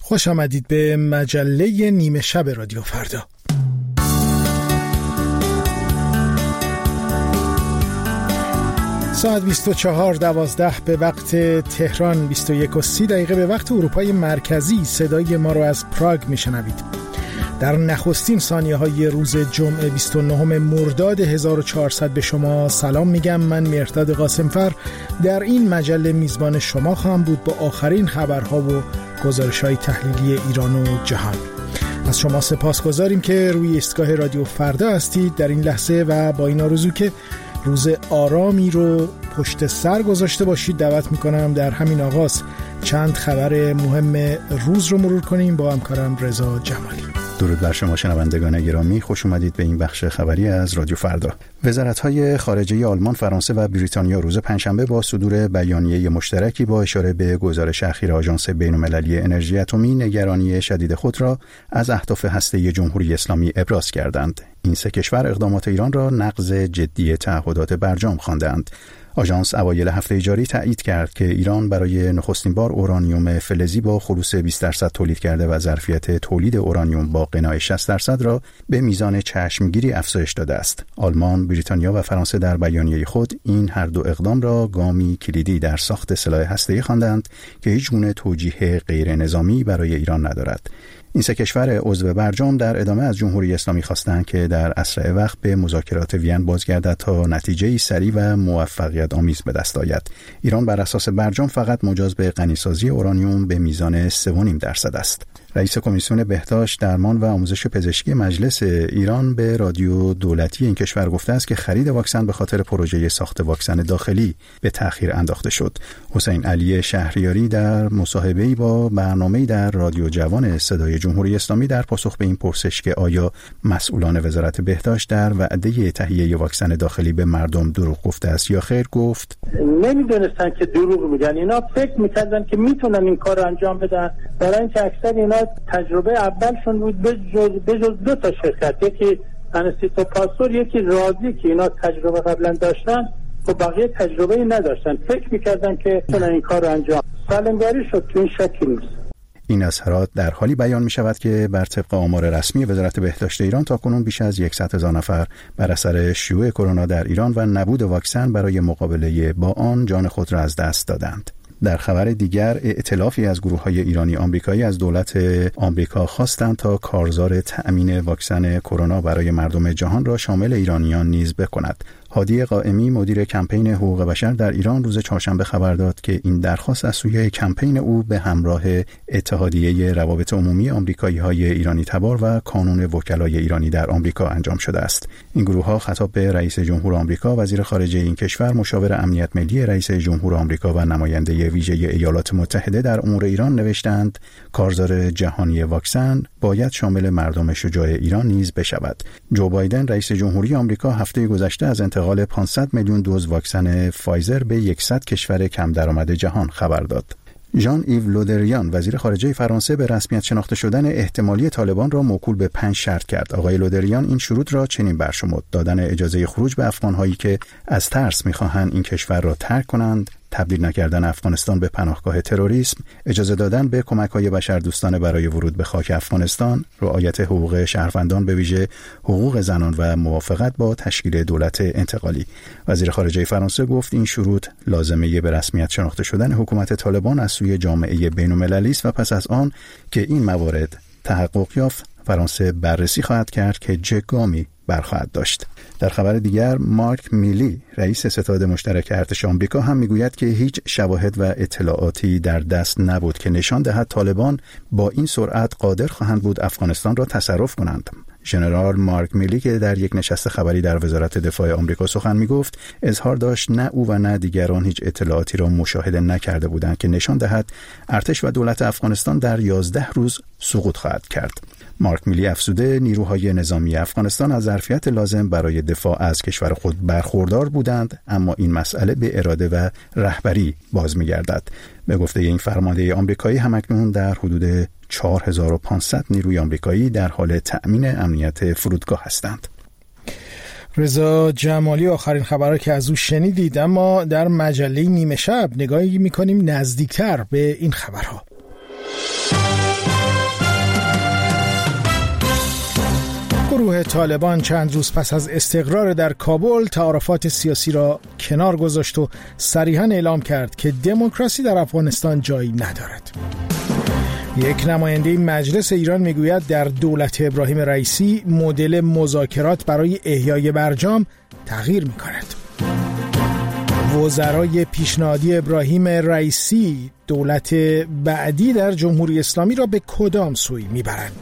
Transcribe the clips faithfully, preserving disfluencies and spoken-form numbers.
خوش آمدید به مجله نیمه شب رادیو فردا. ساعت بیست و چهار دوازده به وقت تهران، بیست و یک و سی دقیقه به وقت اروپای مرکزی. صدای ما رو از پراگ میشنوید. در نخستین ثانیه های روز جمعه بیست و نهم مرداد هزار و چهارصد به شما سلام میگم. من مهرداد قاسمفر در این مجله میزبان شما خواهم بود با آخرین خبرها و گزارش‌های تحلیلی ایران و جهان. از شما سپاسگزاریم که روی ایستگاه رادیو فردا هستید در این لحظه و با این آرزو که روز آرامی رو پشت سر گذاشته باشید. دعوت میکنم در همین آغاز چند خبر مهم روز رو مرور کنیم با همکارم رضا جمالی. درود بر شما شنوندگان گرامی، خوش اومدید به این بخش خبری از رادیو فردا. وزارت‌های خارجه آلمان، فرانسه و بریتانیا روز پنجشنبه با صدور بیانیه مشترکی با اشاره به گزارش اخیر آژانس بین‌المللی انرژی اتمی نگرانی شدید خود را از اهداف هسته‌ای جمهوری اسلامی ابراز کردند. این سه کشور اقدامات ایران را نقض جدی تعهدات برجام خواندند. آژانس اوایل هفته جاری تایید کرد که ایران برای نخستین بار اورانیوم فلزی با خلوص بیست درصد تولید کرده و ظرفیت تولید اورانیوم با غنای شصت درصد را به میزان چشمگیری افزایش داده است. آلمان، بریتانیا و فرانسه در بیانیه خود این هر دو اقدام را گامی کلیدی در ساخت سلاح هسته‌ای خواندند که هیچ گونه توجیه غیر نظامی برای ایران ندارد. این سه کشور عضو برجام در ادامه از جمهوری اسلامی خواستند که در اسرع وقت به مذاکرات وین بازگردد تا نتیجه‌ای سریع و موفقیت آمیز به دست آید. ایران بر اساس برجام فقط مجاز به غنیسازی اورانیوم به میزان سه و نیم درصد است. رئیس کمیسیون بهداشت، درمان و آموزش پزشکی مجلس ایران به رادیو دولتی این کشور گفته است که خرید واکسن به خاطر پروژه ساخت واکسن داخلی به تأخیر انداخته شد. حسین علی شهریاری در مصاحبه‌ای با برنامه‌ای در رادیو جوان صدای جمهوری اسلامی در پاسخ به این پرسش که آیا مسئولان وزارت بهداشت در وعده تهیه واکسن داخلی به مردم دروغ گفته است یا خیر، گفت نمیدونستن که دروغ میگن. اینا فکر میکردن که میتونن این کار رو انجام بدن، برای اینکه اکثر اینا تجربه اولشون بود به جز, به جز دو تا شرکت، یکی انستیتو پاستور، یکی رازی که اینا تجربه قبلا داشتن و بقیه تجربه نداشتن. فکر میکردن که میتونن این کار رو انجام. سالمگاری شد، تو این شکی نیست. این اظهارات در حالی بیان می شود که بر طبق آمار رسمی وزارت بهداشت ایران تاکنون بیش از صد هزار نفر بر اثر شیوع کرونا در ایران و نبود واکسن برای مقابله با آن جان خود را از دست دادند. در خبر دیگر، ائتلافی از گروه‌های ایرانی آمریکایی از دولت آمریکا خواستند تا کارزار تأمین واکسن کرونا برای مردم جهان را شامل ایرانیان نیز بکند. هادی قائمی، مدیر کمپین حقوق بشر در ایران، روز چهارشنبه خبر داد که این درخواست از سوی کمپین او به همراه اتحادیه روابط عمومی آمریکایی‌های ایرانی تبار و کانون وکلای ایرانی در آمریکا انجام شده است. این گروه‌ها خطاب به رئیس جمهور آمریکا، وزیر خارجه این کشور، مشاور امنیت ملی رئیس جمهور آمریکا و نماینده ویژه ایالات متحده در امور ایران نوشتند کارزار جهانی واکسن باید شامل مردم شجاع ایران نیز بشود. جو بایدن، رئیس جمهوری آمریکا، هفته گذشته از انتقال پانصد میلیون دوز واکسن فایزر به صد کشور کم درآمد جهان خبر داد. ژان ایو لودریان، وزیر خارجه فرانسه، به رسمیت شناخته شدن احتمالی طالبان را موکول به پنج شرط کرد. آقای لودریان این شروط را چنین برشمرد: دادن اجازه خروج به افغان‌هایی که از ترس می‌خواهند این کشور را ترک کنند، تبدیل نکردن افغانستان به پناهگاه تروریسم، اجازه دادن به کمک‌های بشردوستانه برای ورود به خاک افغانستان، رعایت حقوق شهروندان به ویژه حقوق زنان و موافقت با تشکیل دولت انتقالی. وزیر خارجه فرانسه گفت این شروط لازمه به رسمیت شناخته شدن حکومت طالبان از سوی جامعه بین‌المللی است و پس از آن که این موارد تحقق یافت، فرانسه بررسی خواهد کرد که چه گامی برخواهد داشت. در خبر دیگر، مارک میلی، رئیس ستاد مشترک ارتش آمریکا، هم میگوید که هیچ شواهد و اطلاعاتی در دست نبود که نشان دهد طالبان با این سرعت قادر خواهند بود افغانستان را تصرف کنند. ژنرال مارک میلی که در یک نشست خبری در وزارت دفاع آمریکا سخن میگفت، اظهار داشت نه او و نه دیگران هیچ اطلاعاتی را مشاهده نکرده بودند که نشان دهد ارتش و دولت افغانستان در یازده روز سقوط خواهد کرد. مارک میلی افزوده نیروهای نظامی افغانستان از ظرفیت لازم برای دفاع از کشور خود برخوردار بودند، اما این مسئله به اراده و رهبری باز می‌گردد. به گفته این فرمانده آمریکایی، همکنون در حدود چهار هزار و پانصد نیروی آمریکایی در حال تأمین امنیت فرودگاه هستند. رضا جمالی، آخرین خبرها که از او شنیدید، اما در مجله نیمه شب نگاهی می‌کنیم نزدیکتر به این خبرها. گروه طالبان چند روز پس از استقرار در کابل تعارفات سیاسی را کنار گذاشت و صریحاً اعلام کرد که دموکراسی در افغانستان جایی ندارد. یک نماینده مجلس ایران میگوید در دولت ابراهیم رئیسی مدل مذاکرات برای احیای برجام تغییر می‌کند. وزرای پیشنهادی ابراهیم رئیسی دولت بعدی در جمهوری اسلامی را به کدام سوی میبرند؟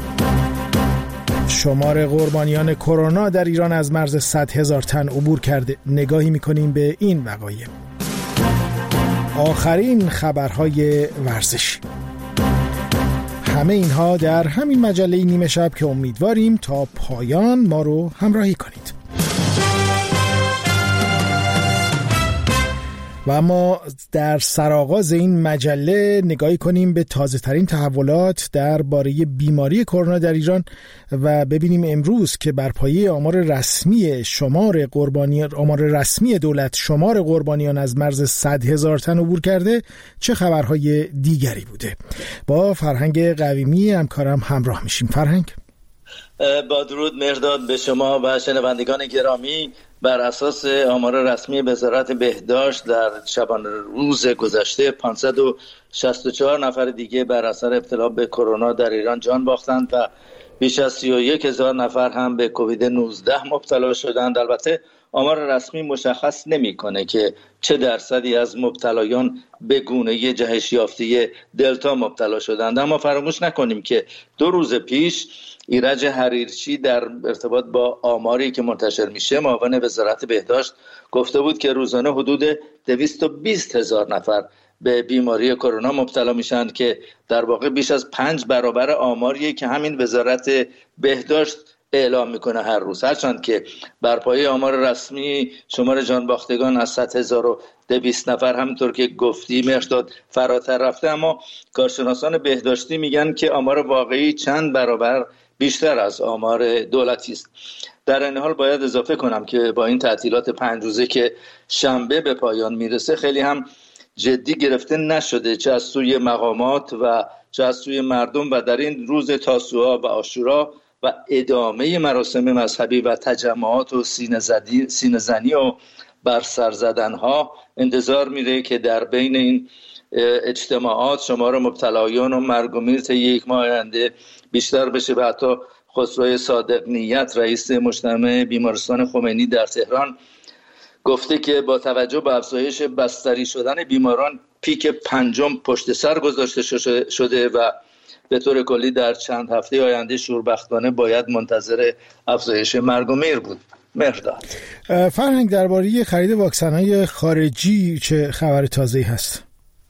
شمار قربانیان کرونا در ایران از مرز صد هزار تن عبور کرده. نگاهی میکنیم به این وقایع. آخرین خبرهای ورزشی. همه اینها در همین مجله نیمه شب که امیدواریم تا پایان ما رو همراهی کنید. و اما در سرآغاز این مجله نگاهی کنیم به تازه ترین تحولات درباره بیماری کرونا در ایران و ببینیم امروز که بر پایه آمار رسمی شمار قربانیان آمار رسمی دولت شمار قربانیان از مرز صد هزار تن عبور کرده چه خبرهای دیگری بوده. با فرهنگ قویمی همکارم همراه میشیم. فرهنگ، با درود مرداد به شما و شنوندگان گرامی. بر اساس آمار رسمی وزارت بهداشت در شبانه روز گذشته پانصد و شصت و چهار نفر دیگه بر اثر ابتلا به کرونا در ایران جان باختند و بیش از سی و یک هزار نفر هم به کووید نوزده مبتلا شدند. البته آمار رسمی مشخص نمی‌کنه که چه درصدی از مبتلایان به گونه جهش یافته دلتا مبتلا شدند، اما فراموش نکنیم که دو روز پیش ایرج حریرچی در ارتباط با آماری که منتشر میشه معاون وزارت بهداشت گفته بود که روزانه حدود دویست و بیست هزار نفر به بیماری کرونا مبتلا میشن که در واقع بیش از پنج برابر آماریه که همین وزارت بهداشت اعلام میکنه هر روز. هرچند که بر پایه آمار رسمی شمار جانباختگان از صد هزار و دویست نفر همونطور که گفتی مرداد فراتر رفته، اما کارشناسان بهداشتی میگن که آمار واقعی چند برابر بیشتر از آمار دولتی است. در این حال باید اضافه کنم که با این تعطیلات پنج روزه که شنبه به پایان میرسه خیلی هم جدی گرفته نشده، چه از سوی مقامات و چه از سوی مردم، و در این روز تاسوعا و عاشورا و ادامه مراسم مذهبی و تجمعات و سینه زنی و بر سر زدن ها انتظار میره که در بین این اجتماعات شمار مبتلایان و مرگ و میر طی یک ماه آینده بیشتر بشه و حتی خسرو صادق نیت رئیس مجتمع بیمارستان خمینی در تهران گفته که با توجه به افزایش بستری شدن بیماران پیک پنجم پشت سر گذاشته شده و به طور کلی در چند هفته آینده شوربختانه باید منتظر افزایش مرگ و میر بود. مرداد فرهنگ، درباره خرید واکسن‌های خارجی چه خبر تازه‌ای هست؟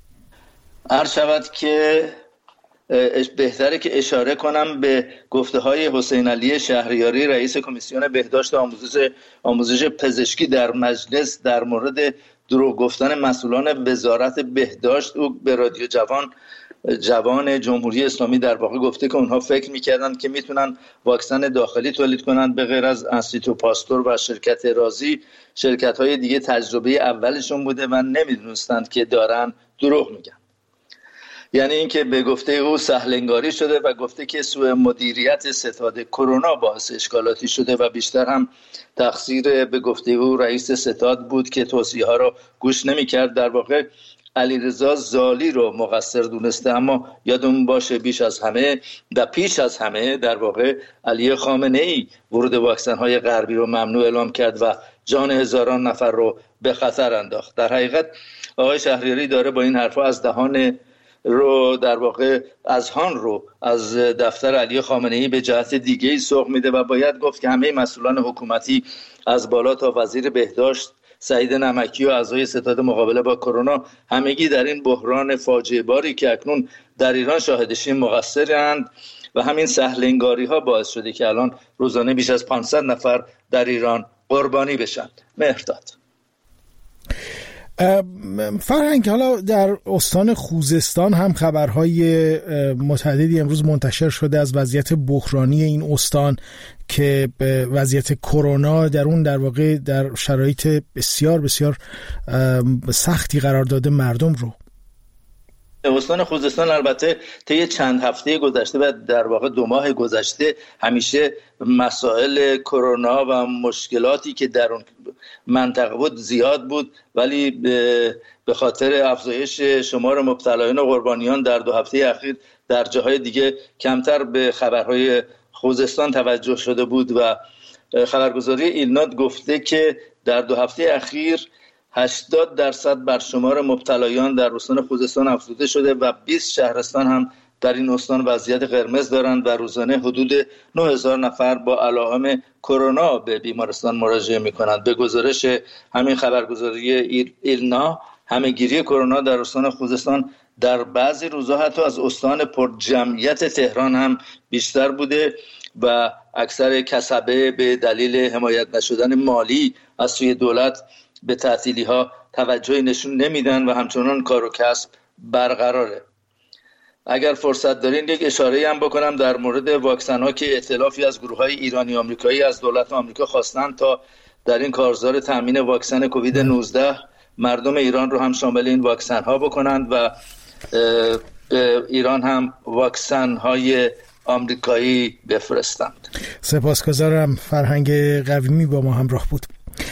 عرض شود که بهتره که اشاره کنم به گفته های حسین علی شهریاری رئیس کمیسیون بهداشت و آموزش آموزش پزشکی در مجلس در مورد دروغ گفتن مسئولان وزارت بهداشت. او به رادیو جوان جوان جمهوری اسلامی در واقع گفته که اونها فکر میکردن که میتونن واکسن داخلی تولید کنن به غیر از انستیتو پاستور و شرکت رازی. شرکت های دیگه تجربه اولشون بوده و نمیدونستند که دارن دروغ میگن. یعنی اینکه به گفته او سهلنگاری شده و گفته که سوء مدیریت ستاد کرونا باعث اشکالاتی شده و بیشتر هم تقصیر به گفته او رئیس ستاد بود که توصیه ها رو گوش نمی‌کرد. در واقع علیرضا زالی رو مقصر دونسته، اما یادمون باشه بیش از همه و پیش از همه در واقع علی خامنه‌ای ورود واکسن‌های غربی رو ممنوع اعلام کرد و جان هزاران نفر رو به خطر انداخت. در حقیقت آقای شهریاری داره با این حرفا از دهان رو در واقع اذهان رو از دفتر علی خامنه‌ای به جهت دیگه‌ای سوق میده و باید گفت که همه مسئولان حکومتی از بالا تا وزیر بهداشت سعید نمکی و اعضای ستاد مقابله با کرونا همگی در این بحران فاجعه باری که اکنون در ایران شاهدشیم مقصرند و همین سهلنگاری ها باعث شده که الان روزانه بیش از پانصد نفر در ایران قربانی بشن. مهرداد فرهنگ، حالا در استان خوزستان هم خبرهای متعددی امروز منتشر شده از وضعیت بحرانی این استان که وضعیت کرونا در اون در واقع در شرایط بسیار بسیار سختی قرار داده مردم رو. استان خوزستان البته طی چند هفته گذشته و در واقع دو ماه گذشته همیشه مسائل کرونا و مشکلاتی که در اون منطقه بود زیاد بود، ولی به خاطر افزایش شمار مبتلایان و قربانیان در دو هفته اخیر در جاهای دیگه کمتر به خبرهای خوزستان توجه شده بود و خبرگزاری ایلنات گفته که در دو هفته اخیر هشتاد درصد بر شمار مبتلایان در استان خوزستان افزوده شده و بیست شهرستان هم در این استان وضعیت قرمز دارند و روزانه حدود نه هزار نفر با علائم کرونا به بیمارستان مراجعه می‌کنند. به گزارش همین خبرگزاری ایلنا، همه‌گیری کرونا در استان خوزستان در بعضی روزها حتی از استان پر جمعیت تهران هم بیشتر بوده و اکثر کسبه به دلیل حمایت نشدن مالی از سوی دولت به تعطیلی ها توجهی نشون نمیدن و همچنان کار و کسب برقراره. اگر فرصت دارین یک اشاره هم بکنم در مورد واکسن ها که ائتلافی از گروه های ایرانی آمریکایی از دولت آمریکا خواستن تا در این کارزار تامین واکسن کووید نوزده مردم ایران رو هم شامل این واکسن ها بکنند و ایران هم واکسن های آمریکایی بفرستند. سپاسگزارم. فرهنگ قویمی با ما همراه بود.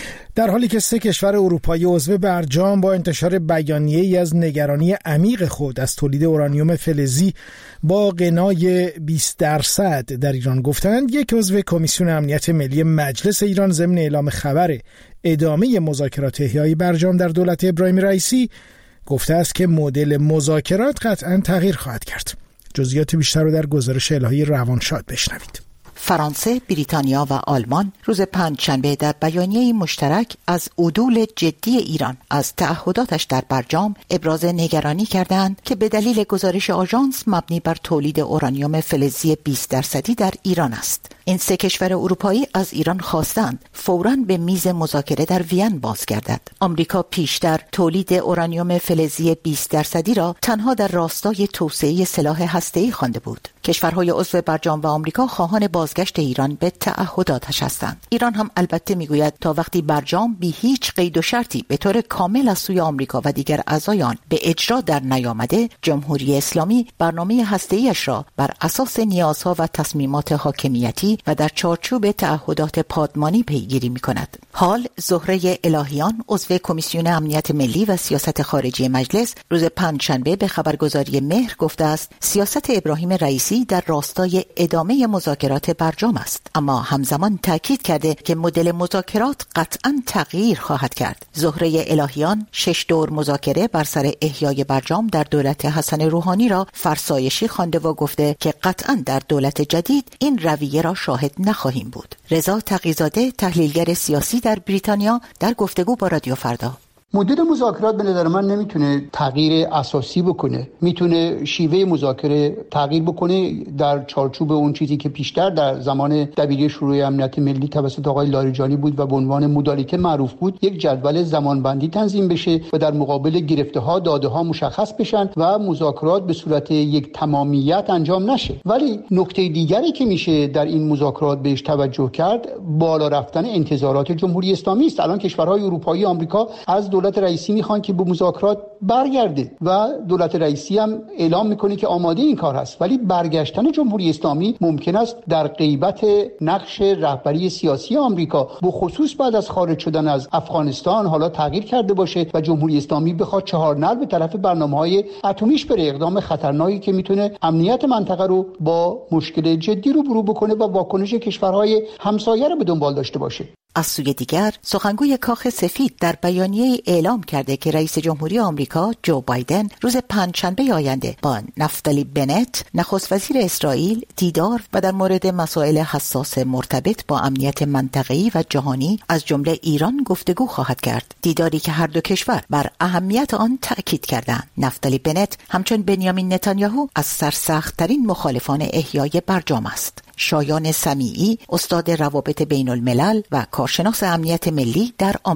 در حالی که سه کشور اروپایی عضو برجام با انتشار بیانیه‌ای از نگرانی عمیق خود از تولید اورانیوم فلزی با غنای بیست درصد در ایران گفتند، یک عضو کمیسیون امنیت ملی مجلس ایران ضمن اعلام خبر ادامه مذاکرات احیای برجام در دولت ابراهیم رئیسی گفته است که مدل مذاکرات قطعاً تغییر خواهد کرد. جزئیات بیشتر رو در گزارش الهی روانشاد بشنوید. فرانسه، بریتانیا و آلمان روز پنجشنبه در بیانیه مشترک از عدول جدی ایران از تعهداتش در برجام ابراز نگرانی کردند که به دلیل گزارش آژانس مبنی بر تولید اورانیوم فلزی بیست درصدی در ایران است. این سه کشور اروپایی از ایران خواستند فوراً به میز مذاکره در وین بازگردد. آمریکا پیشتر تولید اورانیوم فلزی بیست درصدی را تنها در راستای توسعه سلاح هسته‌ای خوانده بود. کشورهای عضو برجام و آمریکا خواهان بازگشت ایران به تعهداتش هستند. ایران هم البته میگوید تا وقتی برجام بی هیچ قید و شرطی به طور کامل از سوی آمریکا و دیگر اعضایان به اجرا در نیامده، جمهوری اسلامی برنامه هسته‌ایش را بر اساس نیازها و تصمیمات حاکمیتی و در چارچوب تعهدات پادمانی پیگیری می‌کند. حال زهره الهیان، عضو کمیسیون امنیت ملی و سیاست خارجی مجلس، روز پنجشنبه به خبرگزاری مهر گفته است سیاست ابراهیم رئیسی در راستای ادامه مذاکرات برجام است، اما همزمان تاکید کرده که مدل مذاکرات قطعاً تغییر خواهد کرد. زهره الهیان شش دور مذاکره بر سر احیای برجام در دولت حسن روحانی را فرسایشی خوانده و گفته که قطعاً در دولت جدید این رویه را شاهد نخواهیم بود. رضا تقی‌زاده، تحلیلگر سیاسی در بریتانیا، در گفتگو با رادیو فردا: مدل مذاکرات به نظر من نمیتونه تغییر اساسی بکنه. میتونه شیوه مذاکره تغییر بکنه در چارچوب اون چیزی که پیشتر در زمان دبیری شورای امنیت ملی توسط آقای لاریجانی بود و به عنوان مدالیته معروف بود، یک جدول زمانبندی تنظیم بشه و در مقابل گرفته ها داده ها مشخص بشن و مذاکرات به صورت یک تمامیت انجام نشه. ولی نکته دیگری که میشه در این مذاکرات بهش توجه کرد، بالا رفتن انتظارات جمهوری اسلامی است. الان کشورهای اروپایی، آمریکا از دولت رئیسی میخوان که به مذاکرات برگرده و دولت رئیسی هم اعلام میکنه که آماده این کار هست، ولی برگشتن جمهوری اسلامی ممکن است در غیبت نقش رهبری سیاسی آمریکا، به خصوص بعد از خارج شدن از افغانستان، حالا تغییر کرده باشه و جمهوری اسلامی بخواد چهارنل به طرف برنامه‌های اتمیش بره، اقدام خطرناکی که میتونه امنیت منطقه رو با مشکل جدی روبرو بکنه و واکنش کشورهای همسایه رو به دنبال داشته باشه. از سوی دیگر، سخنگوی کاخ سفید در بیانیه اعلام کرده که رئیس جمهوری آمریکا جو بایدن روز پنجشنبه آینده با نفتالی بنت، نخست وزیر اسرائیل، دیدار و در مورد مسائل حساس مرتبط با امنیت منطقه‌ای و جهانی از جمله ایران گفتگو خواهد کرد. دیداری که هر دو کشور بر اهمیت آن تأکید کردند. نفتالی بنت همچون بنیامین نتانیاهو از سرسخت‌ترین مخالفان احیای برجام است. شایان سمیعی، استاد روابط بین الملل و کارشناس امنیت ملی در آمریکا: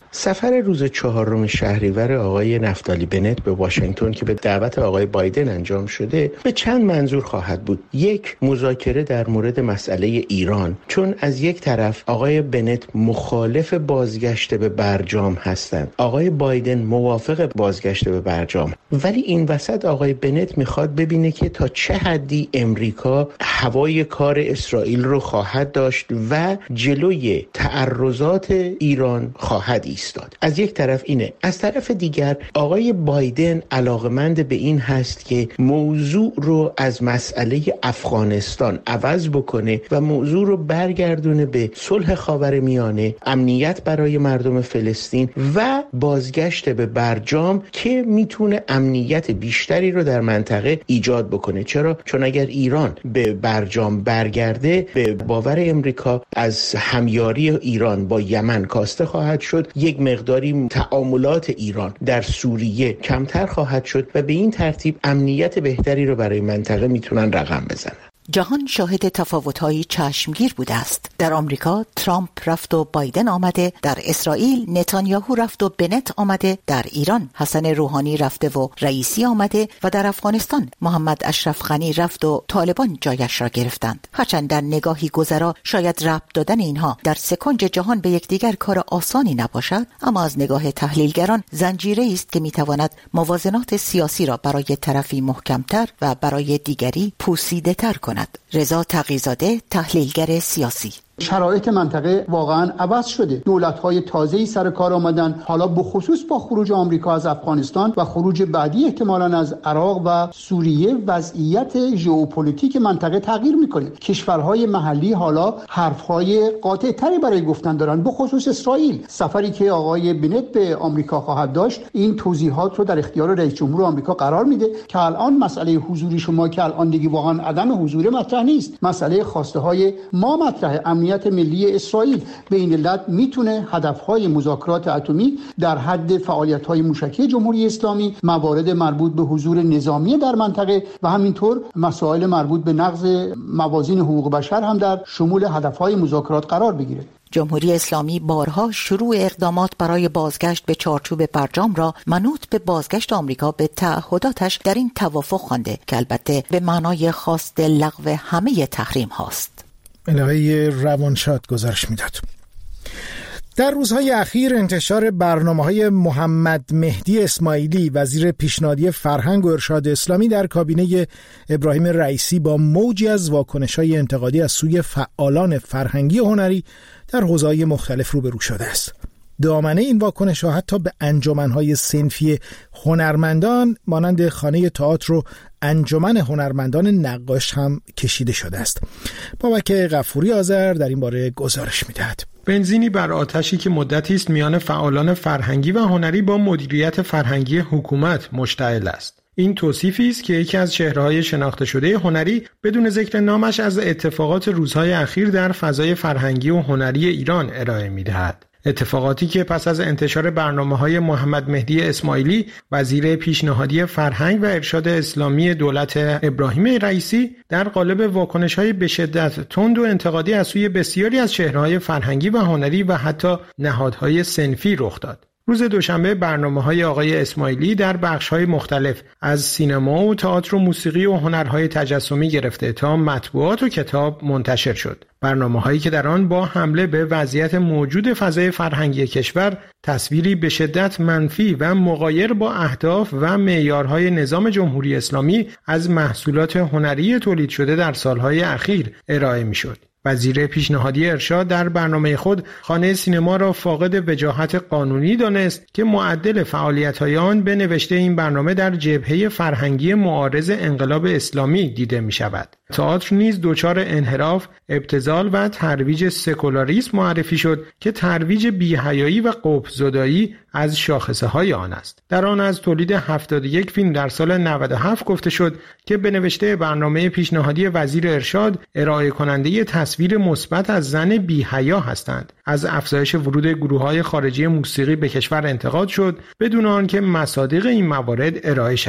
سفر روز چهارم شهریور آقای نفتالی بنت به واشنگتن که به دعوت آقای بایدن انجام شده به چند منظور خواهد بود. یک، مذاکره در مورد مسئله ایران، چون از یک طرف آقای بنت مخالف بازگشت به برجام هستند، آقای بایدن موافق بازگشت به برجام، ولی این وسط آقای بنت میخواد ببینه که تا چه حدی امریکا هوای کار اسرائیل رو خواهد داشت و جلوی تعرضات ایران خواهد ایستاد. از یک طرف اینه. از طرف دیگر آقای بایدن علاقمند به این هست که موضوع رو از مسئله افغانستان عوض بکنه و موضوع رو برگردونه به صلح خاورمیانه، امنیت برای مردم فلسطین و بازگشت به برجام که میتونه امنیت بیشتری رو در منطقه ایجاد بکنه. چرا؟ چون اگر ایران به برجام برگرده به باور امریکا از همیاری ایران با یمن کاسته خواهد شد، یک مقداری تعاملات ایران در سوریه کمتر خواهد شد و به این ترتیب امنیت بهتری رو برای منطقه میتونن رقم بزنن. جهان شاهد تفاوت‌های چشمگیر بوده است. در آمریکا ترامپ رفت و بایدن آمده، در اسرائیل نتانیاهو رفت و بنت آمده، در ایران حسن روحانی رفته و رئیسی آمده و در افغانستان محمد اشرف غنی رفت و طالبان جایش را گرفتند. هرچند در نگاهی گذرا شاید ربط دادن اینها در سکنج جهان به یکدیگر کار آسانی نباشد، اما از نگاه تحلیلگران زنجیره‌ای است که میتواند موازنات سیاسی را برای طرفی محکمتر و برای دیگری پوسیده‌تر کند. رضا تقی‌زاده، تحلیلگر سیاسی: شرایط منطقه واقعا عوض شده. دولت‌های تازه‌ای سر کار آمدن، حالا به خصوص با خروج آمریکا از افغانستان و خروج بعدی احتمالاً از عراق و سوریه، وضعیت ژئوپلیتیک منطقه تغییر می‌کنه. کشورهای محلی حالا حرف‌های قاطع‌تری برای گفتن دارن، به خصوص اسرائیل. سفری که آقای بنت به آمریکا خواهد داشت این توضیحات رو در اختیار رئیس جمهور آمریکا قرار میده که الان مسئله حضوری شما که الان دیگه واقعا عدم حضور مطرح نیست، مسئله خواسته‌های ما مطرحه. امنیت ملی اسرائیل به این علت میتونه هدفهای مذاکرات اتمی در حد فعالیت‌های موشکی جمهوری اسلامی، موارد مربوط به حضور نظامی در منطقه و همینطور مسائل مربوط به نقض موازین حقوق بشر هم در شمول هدفهای مذاکرات قرار بگیره. جمهوری اسلامی بارها شروع اقدامات برای بازگشت به چارچوب برجام را منوط به بازگشت آمریکا به تعهداتش در این توافق خوانده که البته به معنای خواست لغو همه تحریم هاست. الهه روانشاد گزارش میداد. در روزهای اخیر انتشار برنامه‌های محمد مهدی اسماعیلی وزیر پیشنهادی فرهنگ و ارشاد اسلامی در کابینه ابراهیم رئیسی با موجی از واکنش‌های انتقادی از سوی فعالان فرهنگی و هنری در حوزه‌های مختلف روبرو شده است. دامنه این واکنش‌ها حتی به انجمن‌های صنفی هنرمندان مانند خانه تئاتر و انجمن هنرمندان نقاش هم کشیده شده است. بابک غفوری آذر در این باره گزارش می‌دهد. بنزینی بر آتشی که مدتی است میان فعالان فرهنگی و هنری با مدیریت فرهنگی حکومت مشتعل است. این توصیفی است که یکی از چهره‌های شناخته شده هنری بدون ذکر نامش از اتفاقات روزهای اخیر در فضای فرهنگی و هنری ایران ارائه می‌دهد. اتفاقاتی که پس از انتشار برنامه‌های محمد مهدی اسماعیلی وزیر پیشنهادی فرهنگ و ارشاد اسلامی دولت ابراهیم رئیسی در قالب واکنش‌های به شدت تند و انتقادی از سوی بسیاری از چهره‌های فرهنگی و هنری و حتی نهادهای صنفی رخ داد. روز دوشنبه برنامه‌های آقای اسماعیلی در بخش‌های مختلف از سینما و تئاتر و موسیقی و هنرهای تجسمی گرفته تا مطبوعات و کتاب منتشر شد. برنامه‌هایی که در آن با حمله به وضعیت موجود فضای فرهنگی کشور تصویری به شدت منفی و مغایر با اهداف و معیارهای نظام جمهوری اسلامی از محصولات هنری تولید شده در سالهای اخیر ارائه می‌شد. وزیر پیشنهادی ارشاد در برنامه خود خانه سینما را فاقد وجاهت قانونی دانست که معدل فعالیت‌های آن به نوشته این برنامه در جبهه فرهنگی معارض انقلاب اسلامی دیده می‌شود. تئاتر نیز دچار انحراف، ابتذال و ترویج سکولاریسم معرفی شد که ترویج بی‌حیایی و قبح‌زدایی از شاخصه‌های آن است. در آن از تولید هفتاد و یک فیلم در سال نود و هفت گفته شد که به نوشته برنامه پیشنهادی وزیر ارشاد ارائه کننده تصویر مثبت از زن بی‌حیا هستند. از افزایش ورود گروه‌های خارجی موسیقی به کشور انتقاد شد بدون آنکه مصادیق این موارد ارائه شود.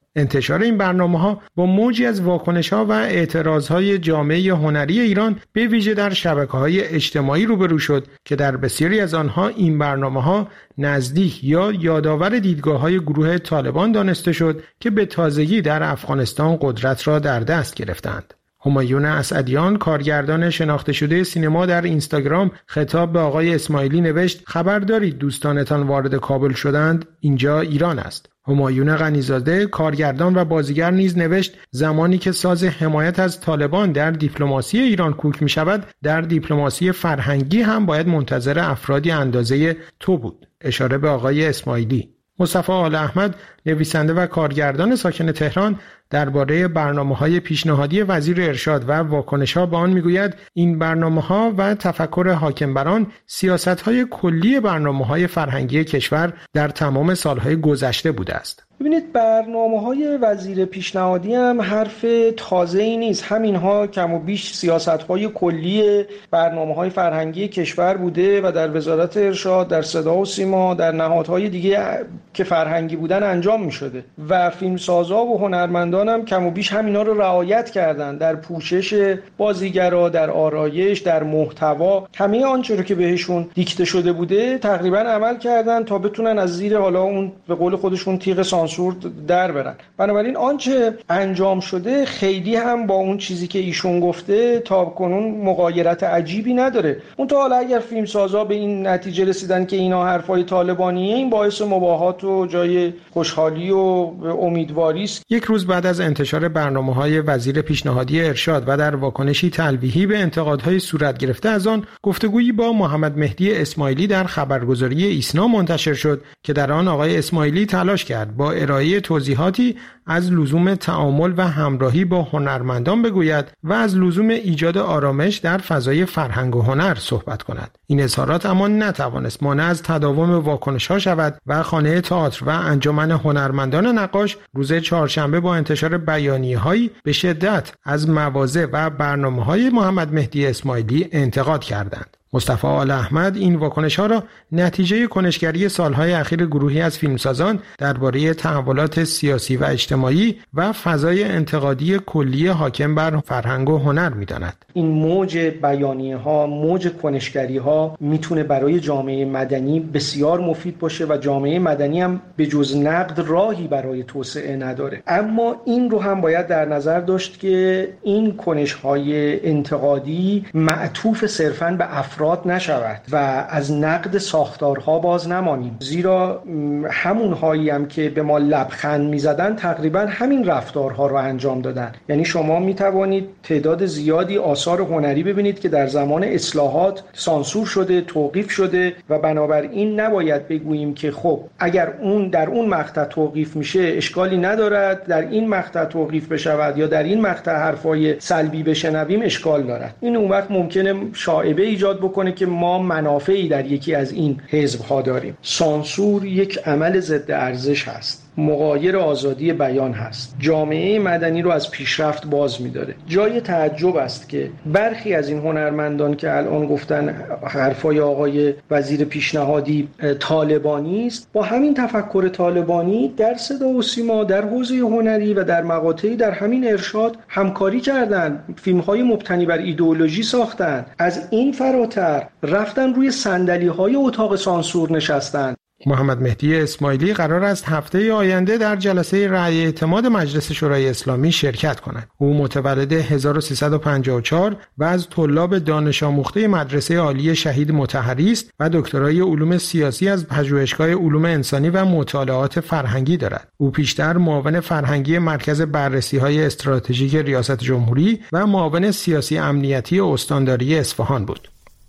انتشار این برنامه‌ها با موجی از واکنش‌ها و اعتراض‌های جامعه هنری ایران به ویژه در شبکه‌های اجتماعی روبرو شد که در بسیاری از آنها این برنامه‌ها نزدیک یا یادآور دیدگاه‌های گروه طالبان دانسته شد که به تازگی در افغانستان قدرت را در دست گرفتند. همایون اسعدیان، کارگردان شناخته شده سینما، در اینستاگرام خطاب به آقای اسماعیلی نوشت: خبر دارید دوستانتان وارد کابل شدند؟ اینجا ایران است. همایون غنیزاده، کارگردان و بازیگر نیز نوشت: زمانی که ساز حمایت از طالبان در دیپلماسی ایران کوک می شود، در دیپلماسی فرهنگی هم باید منتظر افرادی اندازه تو بود. اشاره به آقای اسماعیلی. مصطفی آل احمد، نویسنده و کارگردان ساکن تهران، درباره برنامه‌های پیشنهادی وزیر ارشاد و واکنش‌ها به آن می‌گوید: این برنامه‌ها و تفکر حاکم بر آن سیاست‌های کلی برنامه‌های فرهنگی کشور در تمام سال‌های گذشته بوده است. ببینید، برنامه‌های وزیر پیشنهادی هم حرف تازه‌ای نیست. همینها کم و بیش سیاست‌های کلی برنامه‌های فرهنگی کشور بوده و در وزارت ارشاد، در صدا و سیما، در نهادهای دیگه که فرهنگی بودن انجام می‌شده و فیلمسازا و هنرمندان هم کم و بیش همینا رو رعایت کردن در پوشش بازیگرا، در آرایش، در محتوا. همه آنچه رو که بهشون دیکته شده بوده تقریبا عمل کردن تا بتونن از زیر حالا اون به قول خودشون تیغ سانسور در برن. بنابراین آنچه انجام شده خیلی هم با اون چیزی که ایشون گفته تا کنون مغایرت عجیبی نداره. اون تا حالا اگر فیلمسازا به این نتیجه رسیدن که اینا حرفای طالبانیه، این باعث مباهات و جای خوشحالی و امیدواری است. یک روز بعد از انتشار برنامه‌های وزیر پیشنهادی ارشاد و در واکنشی تلویحی به انتقادهای صورت گرفته از آن، گفتگویی با محمد مهدی اسماعیلی در خبرگزاری ایسنا منتشر شد که در آن آقای اسماعیلی تلاش کرد با ارائه توضیحاتی از لزوم تعامل و همراهی با هنرمندان بگوید و از لزوم ایجاد آرامش در فضای فرهنگ و هنر صحبت کند. این اظهارات اما نتوانست مانع از تداوم واکنش‌ها شود و خانه تئاتر و انجمن هنرمندان نقاش روز چهارشنبه با انتشار بیانیه‌هایی به شدت از مواضع و برنامه‌های محمد مهدی اسماعیلی انتقاد کردند. مصطفی آل احمد این واکنش‌ها را نتیجه کنشگری سالهای اخیر گروهی از فیلمسازان درباره تحولات سیاسی و اجتماعی و فضای انتقادی کلی حاکم بر فرهنگ و هنر می‌داند. این موج بیانیه‌ها، موج کنشگری‌ها میتونه برای جامعه مدنی بسیار مفید باشه و جامعه مدنی هم به جز نقد راهی برای توسعه نداره. اما این رو هم باید در نظر داشت که این کنش‌های انتقادی معطوف صرفاً به افراد نشود و از نقد ساختارها باز نمانیم، زیرا همون هایی هم که به ما لبخند میزدن تقریبا همین رفتارها رو انجام دادن. یعنی شما میتوانید تعداد زیادی آثار هنری ببینید که در زمان اصلاحات سانسور شده، توقیف شده و بنابراین نباید بگوییم که خب اگر اون در اون مقطع توقیف میشه اشکالی ندارد، در این مقطع توقیف بشود یا در این مقطع حرفای سلبی بشنویم اشکال دارد. این اون وقت ممکنه شائبه ایجاد بکنه که ما منافعی در یکی از این حزب‌ها داریم. سانسور یک عمل ضد ارزش هست، مغایر آزادی بیان هست، جامعه مدنی رو از پیشرفت باز می‌داره. جای تعجب است که برخی از این هنرمندان که الان گفتن حرفای آقای وزیر پیشنهادی طالبانی است، با همین تفکر طالبانی در صدا و سیما، در حوزه هنری و در مقاطعی در همین ارشاد همکاری کردند، فیلم‌های مبتنی بر ایدئولوژی ساختند، از این فراتر رفتن روی صندلی‌های اتاق سانسور نشستند. محمد مهدی اسماعیلی قرار است هفته آینده در جلسه رأی اعتماد مجلس شورای اسلامی شرکت کند. او متولد هزار و سیصد و پنجاه و چهار و از طلاب دانش آموخته مدرسه عالی شهید مطهری است و دکترای علوم سیاسی از پژوهشگاه علوم انسانی و مطالعات فرهنگی دارد. او پیشتر معاون فرهنگی مرکز بررسی‌های استراتژیک ریاست جمهوری و معاون سیاسی امنیتی استانداری اصفهان بود.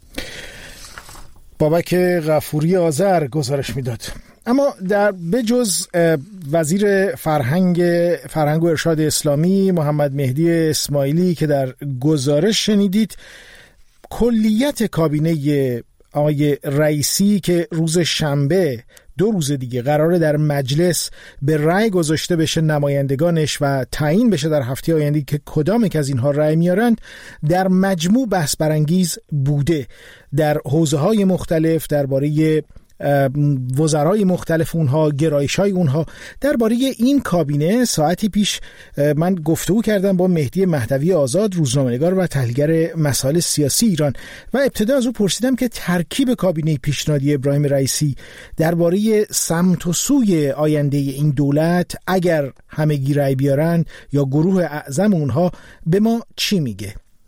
بابک غفوری آذر گزارش میداد. اما در بجز وزیر فرهنگ فرهنگ و ارشاد اسلامی محمد مهدی اسماعیلی که در گزارش شنیدید، کلیت کابینه آقای رئیسی که روز شنبه دو روز دیگه قراره در مجلس به رأی گذاشته بشه نمایندگانش و تعیین بشه در هفته آینده که کدام یک از اینها رأی میارند، در مجموع بحث برانگیز بوده در حوزه‌های مختلف درباره وزرای مختلف اونها، گرایش‌های اونها. درباره این کابینه ساعتی پیش من گفتگو کردم با مهدی مهدوی آزاد، روزنامه‌نگار و تحلیلگر مسائل سیاسی ایران، و ابتدا از او پرسیدم که ترکیب کابینه پیشنهادی ابراهیم رئیسی درباره سمت و سوی آینده این دولت اگر همگی رأی بیارن یا گروه اعظم اونها به ما چی میگه؟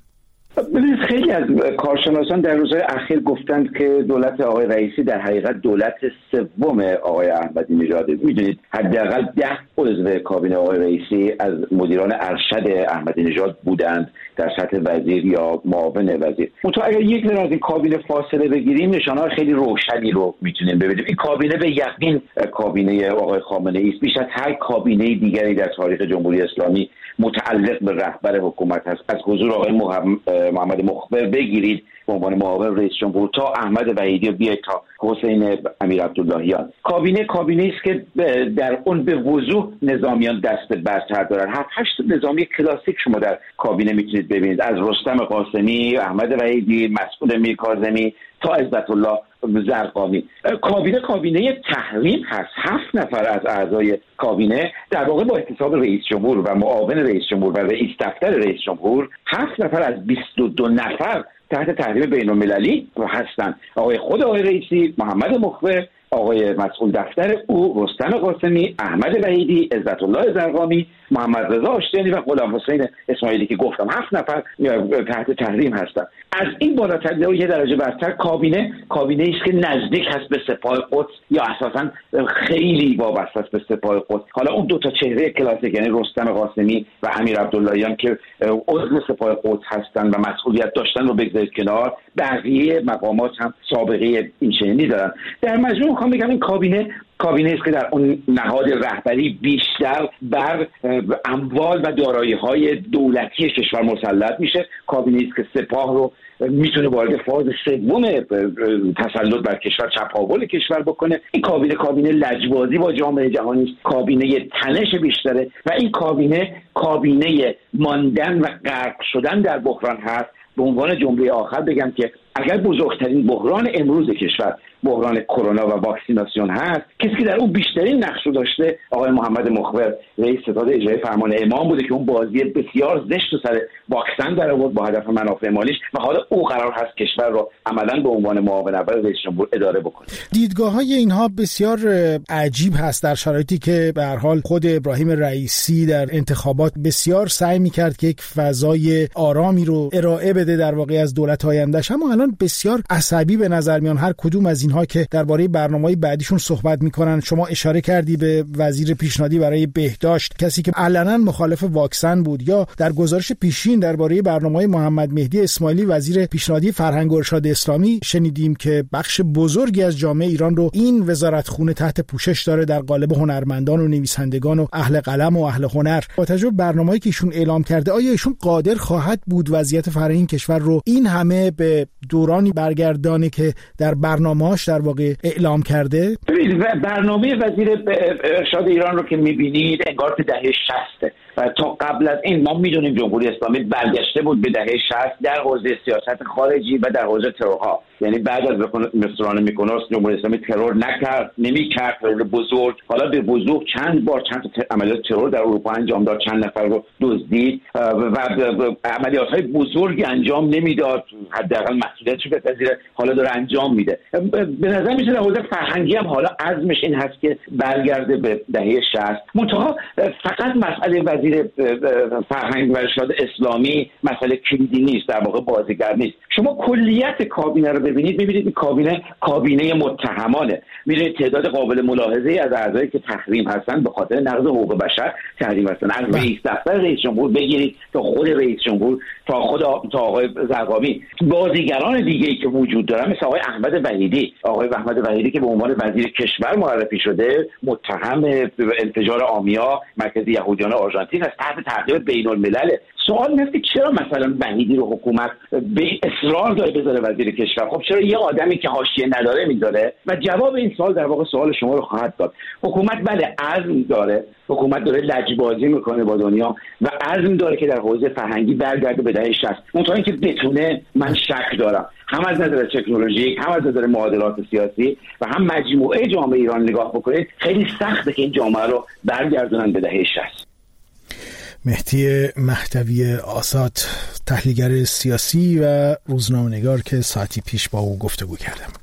ببینید، خیلی از کارشناسان در روزهای اخیر گفتند که دولت آقای رئیسی در حقیقت دولت سوم آقای احمدی نژاده. میدونید حداقل ده عضو کابینه آقای رئیسی از مدیران ارشد احمدی نژاد بودند در سطح وزیر یا معاون وزیر. منتها اگر یک ذره از این کابینه فاصله بگیریم، نشانه‌های خیلی روشنی رو میتونیم ببینیم. این کابینه به یقین کابینه آقای خامنه‌ای است. بیش از هر کابینه دیگری در تاریخ جمهوری اسلامی متعلق به رهبر حکومت هست. از حضور آقای محمد مخبر بگیرید به عنوان معاون رئیس جمهور تا احمد وحیدی و بیاید تا حسین امیر عبداللهیان. کابینه کابینه است که در اون به وضوح نظامیان دست برتر دارن. هفت هشت نظامی کلاسیک شما در کابینه میتونید ببینید، از رستم قاسمی، احمد وحیدی، مسعود میرکاظمی تا عزت الله زرقامی. کابینه کابینه تحریم هست. هفت نفر از اعضای کابینه در واقع با احتساب رئیس جمهور و معاون رئیس جمهور و رئیس دفتر رئیس جمهور، هفت نفر از بیست و دو نفر تحت تحریم بین المللی هستند. آقای خود آقای رئیسی، محمد مخبر، آقای مسئول دفتر او، رستم قاسمی، احمد وحیدی، عزت الله زرقامی، محمد رضا آشتیانی و غلام حسین اسماعیلی که گفتم هفت نفر تحت تحریم هستند. از این بالاتر یا یه درجه برتر کابینه کابینه است که نزدیک هست به سپاه قدس یا اساساً خیلی وابسته است به سپاه قدس. حالا اون دو تا چهره کلاسیک یعنی رستم قاسمی و امیر عبداللهیان که عضو سپاه قدس هستند و مسئولیت داشتن رو بگذارید کنار، بقیه مقامات هم سابقه این چنینی دارن. در مجموع میخوام بگم این کابینه کابینه است که در اون نهاد رهبری بیشتر بر اموال و دارایی‌های دولتی کشور مسلط میشه. کابینه است که سپاه رو میتونه وارد فاز سوم تسلط بر کشور، چپاول کشور بکنه. این کابینه کابینه لجبازی با جامعه جهانی است، کابینه تنش بیشتره و این کابینه کابینه ماندن و غرق شدن در بحران هست. به عنوان جمله آخر بگم که اگر بزرگترین بحران امروز کشور بحران کرونا و واکسیناسیون هست، کسی که در اون بیشترین نقش رو داشته آقای محمد مخبر رئیس ستاد اجرایی فرمان امام بوده که اون بازی بسیار زشت و سر واکسن در آورد با هدف منافع مالیش و حالا او قرار هست کشور رو عملاً به عنوان معاون اول رئیس جمهور اداره بکنه. دیدگاه‌های اینها بسیار عجیب هست در شرایطی که به هر حال خود ابراهیم رئیسی در انتخابات بسیار سعی می‌کرد که یک فضای آرامی رو ارائه بده در واقع از دولت آینده‌اش، اما الان بسیار عصبی به نظر میان هر کدوم از اینها که درباره برنامه‌های بعدیشون صحبت میکنن. شما اشاره کردی به وزیر پیشنهادی برای بهداشت، کسی که علنا مخالف واکسن بود، یا در گزارش پیشین درباره برنامه‌های محمد مهدی اسماعیلی وزیر پیشنهادی فرهنگ و ارشاد اسلامی شنیدیم که بخش بزرگی از جامعه ایران رو این وزارتخونه تحت پوشش داره در قالب هنرمندان و نویسندگان و اهل قلم و اهل هنر. با توجه به برنامه‌ای که ایشون اعلام کرده، آیا ایشون قادر خواهد بود وضعیت فرهنگی کشور رو این همه به دورانی برگردانه که در برنامه‌اش در واقع اعلام کرده؟ برنامه وزیر ارشاد ایران رو که می‌بینید انگار که دهه شصت و تا قبل از این ما می‌دونیم جمهوری اسلامی برگشته بود به دهه شصت در حوزه سیاست خارجی و در حوزه ترورها. یعنی بعد از مصران میکنوس جمهوری اسلامی ترور نکرد، نمی‌کرد، ترور بزرگ. حالا به وضوح چند بار چند تا عملیات ترور در اروپا انجام داد، چند نفر رو دزدید و عملیات‌های بزرگ انجام نمیداد، حداقل مسئولیتش رو بپذیره، حالا داره انجام میده. به نظر میاد در حوزه فرهنگی هم حالا عزمش این هست که برگرده به دهه شصت. منتها فقط مسئله وزیر فرهنگ و ارشاد اسلامی مسئله کلیدی نیست، در واقع بازیگر نیست. شما کلیت کابینه رو ببینید، می‌بینید این کابینه کابینه متهمانه. می‌بینید تعداد قابل ملاحظه‌ای از اعضایی که تحریم هستن به خاطر نقض حقوق بشر تحریم هستن. از رئیس دفتر رئیس جمهور بگیرید تا خود رئیس جمهور تا خود تا آقای زرقامی. بازیگران دیگه‌ای که وجود دارن مثل آقای احمد وحیدی، آقای احمد وحیدی که به عنوان وزیر کشور معرفی شده، متهم انفجار آمیا مرکز یهودیان آرژانتین است، تحت تعقیب بین‌الملل. سوال اینه که چرا مثلا وحیدی رو حکومت به اصرار داره بذاره وزیر کشور؟ خب چرا یه آدمی که حاشیه نداره میذاره؟ و جواب این سوال در واقع سوال شما رو خواهد داد. حکومت بله عزم داره، حکومت داره لجبازی میکنه با دنیا و عزم داره که در حوزه فرهنگی برگرده به دهه شصت. منتها اینکه بتونه من شک دارم. هم از نظر تکنولوژیک، هم از نظر معادلات سیاسی و هم مجموعه جامعه ایران نگاه بکنید، خیلی سخته که این جامعه رو برگردونن به دهه شصت. مهدی مهدوی آزاد، تحلیلگر سیاسی و روزنامه‌نگار که ساعتی پیش با او گفتگو کردم.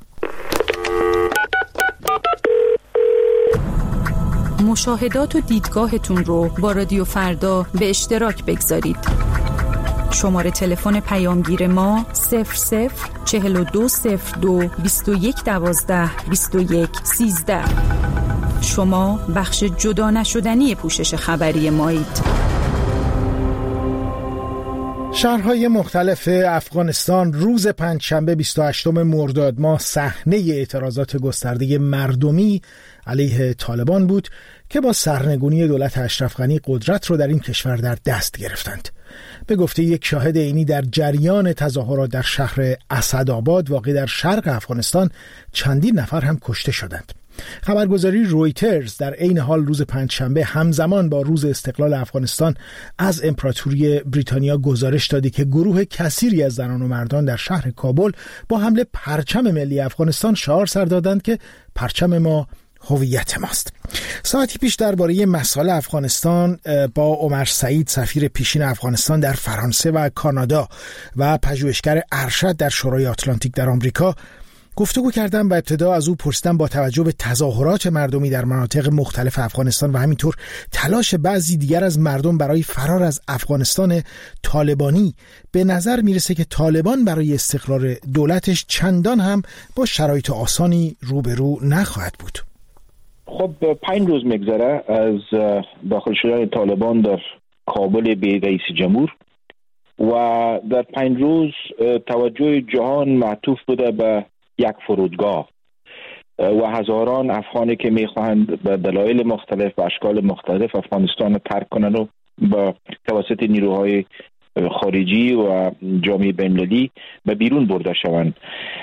مشاهدات و دیدگاهتون رو با رادیو فردا به اشتراک بگذارید. شماره تلفن پیامگیر ما صفر صفر چهل و دو صفر دو بیست و یک دوازده بیست و یک سیزده. شما بخش جدا نشدنی پوشش خبری مایید. شهرهای مختلف افغانستان روز پنجشنبه بیست و هشتم مرداد ماه صحنه اعتراضات گسترده مردمی علیه طالبان بود که با سرنگونی دولت اشرف غنی قدرت رو در این کشور در دست گرفتند. به گفته یک شاهد عینی، در جریان تظاهرات در شهر اسدآباد واقع در شرق افغانستان چندین نفر هم کشته شدند. خبرگزاری رویترز در عین حال روز پنجشنبه همزمان با روز استقلال افغانستان از امپراتوری بریتانیا گزارش داده که گروه کثیری از زنان و مردان در شهر کابل با حمله پرچم ملی افغانستان شعار سر دادند که پرچم ما هویت ماست. ساعتی پیش درباره مسائل افغانستان با عمر سعید، سفیر پیشین افغانستان در فرانسه و کانادا و پژوهشگر ارشد در شورای آتلانتیک در آمریکا گفتگو کردم و ابتدا از او پرسیدم با توجه به تظاهرات مردمی در مناطق مختلف افغانستان و همینطور تلاش بعضی دیگر از مردم برای فرار از افغانستان طالبانی، به نظر میرسه که طالبان برای استقرار دولتش چندان هم با شرایط آسانی روبرو نخواهد بود. خب پنج روز میگذره از داخل شدن طالبان در کابل به رئیس جمهور و در پنج روز توجه جهان معطوف بوده به یک فرودگاه و هزاران افغانی که میخواهند به دلایل مختلف و اشکال مختلف افغانستان رو ترک کنند و با توسط نیروهای خارجی و جامعه بین‌المللی به بیرون برده شوند.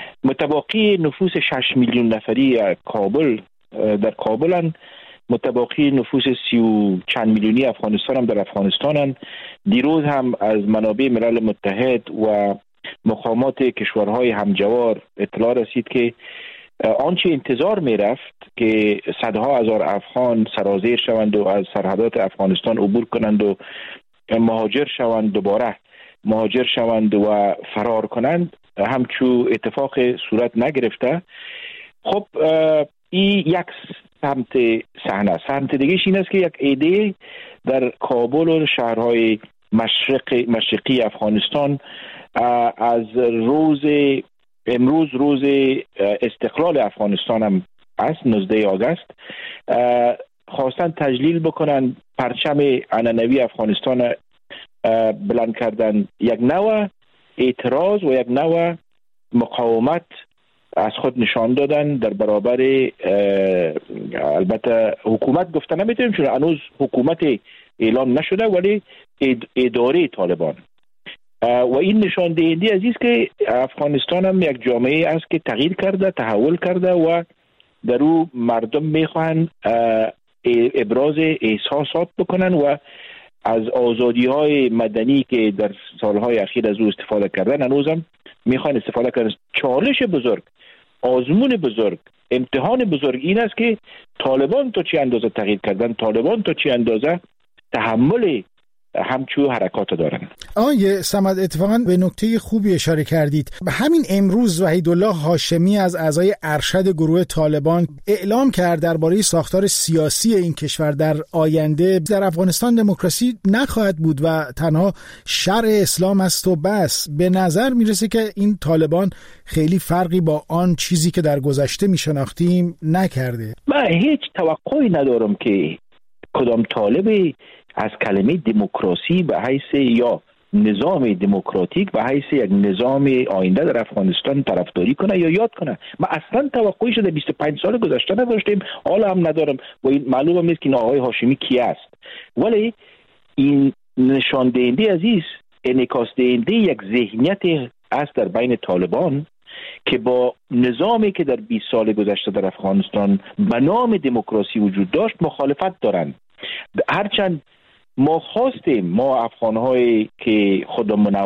متباقی نفوس شش میلیون نفری کابل در کابلن، متباقی نفوس سی و چند میلیونی افغانستان هم در افغانستانن. دیروز هم از منابع ملل متحد و مقامات کشورهای همجوار اطلاع رسید که آنچه انتظار می رفت که صدها هزار افغان سرازیر شوند و از سرحدات افغانستان عبور کنند و مهاجر شوند، دوباره مهاجر شوند و فرار کنند، همچون اتفاق صورت نگرفته. خب این یک سمت صحنه است. سمت دیگه این است که یک ایده در کابل و شهرهای مشرق مشرقی افغانستان از روز امروز روز استقلال افغانستان هم است، نوزده آگوست، خواستن تجلیل بکنن پرچم عنعنوی افغانستان بلند کردن، یک نوع اعتراض و یک نوع مقاومت از خود نشان دادن در برابر البته حکومت گفتن نمیتونیم چون هنوز حکومت اعلام نشده، ولی اداره طالبان. و این نشان دهنده عزیز که افغانستان هم یک جامعه است که تغییر کرده، تحول کرده و در او مردم میخواهند ابراز احساسات بکنن و از آزادی های مدنی که در سالهای اخیر از او استفاده کردن هنوز هم میخواهند استفاده کردن. چالش بزرگ، آزمون بزرگ، امتحان بزرگ این است که طالبان تا چه اندازه تغییر کردن، طالبان تا چه اندازه تحمل همچون حرکات دارن. آقای صمد، اتفاقا به نکته خوبی اشاره کردید. همین امروز وحیدالله هاشمی از اعضای ارشد گروه طالبان اعلام کرد درباره ساختار سیاسی این کشور در آینده در افغانستان دموکراسی نخواهد بود و تنها شرع اسلام است و بس. به نظر میرسه که این طالبان خیلی فرقی با آن چیزی که در گذشته میشناختیم نکرده. من هیچ توقعی ندارم که کدام طالبی از کلمه دموکراسی به حیث یا نظام دموکراتیک به حیث یک نظام آینده در افغانستان طرفداری کنه یا یاد کنه. ما اصلا توقعی شده بیست و پنج سال گذشته نداشتیم، حالا هم ندارم و این معلومه نیست که آقای هاشمی کی است، ولی این نشان دهنده عزیز انعکاس دهنده یک ذهنیت است در بین طالبان که با نظامی که در بیست سال گذشته در افغانستان به نام دموکراسی وجود داشت مخالفت دارند. هرچند ما خواستیم، ما افغان‌هایی که خود منور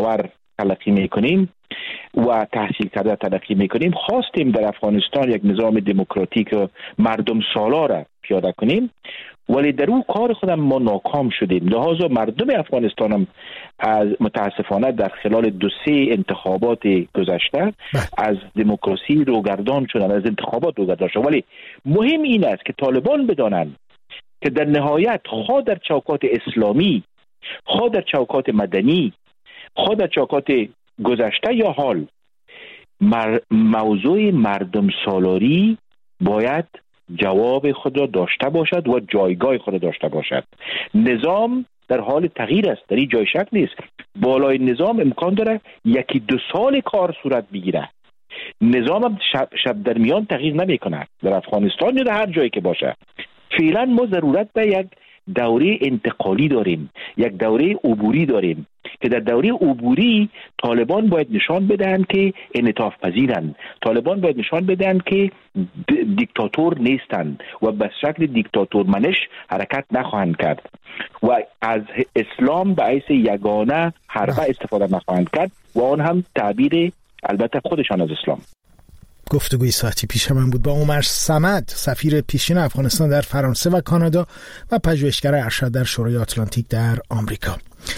تلقی میکنیم و تحصیل کرده تلقی میکنیم، خواستیم در افغانستان یک نظام دموکراتیک و مردم سالار را پیاده کنیم، ولی در اون کار خودم ما ناکام شدیم. لحاظا مردم افغانستان هم از متاسفانه در خلال دو سه انتخابات گذشته از دموکراسی روگردان شدن، از انتخابات روگردان شدن. ولی مهم این است که طالبان بدانند که در نهایت خواه در چوکات اسلامی، خواه در چوکات مدنی، خواه در چوکات گذشته یا حال، مر... موضوع مردم سالاری باید جواب خود را داشته باشد و جایگاه خود را داشته باشد. نظام در حال تغییر است، در این جای شک نیست. بالای نظام امکان داره یکی دو سال کار صورت بگیره. نظام هم شب, شب در میان تغییر نمی کنه در افغانستان یا در هر جایی که باشه. فعلا ما ضرورت به یک دوره انتقالی داریم، یک دوره عبوری داریم که در دوره عبوری طالبان باید نشان بدهند که انعطاف پذیرند، طالبان باید نشان بدهند که دیکتاتور نیستند و به شکل دیکتاتور منش حرکت نخواهند کرد و از اسلام به حیث یگانه حربه استفاده نخواهند کرد و آن هم تعبیر البته خودشان از اسلام. گفتگوی ساعتی پیش من بود با عمر صمد، سفیر پیشین افغانستان در فرانسه و کانادا و پژوهشگر ارشد در شورای آتلانتیک در آمریکا.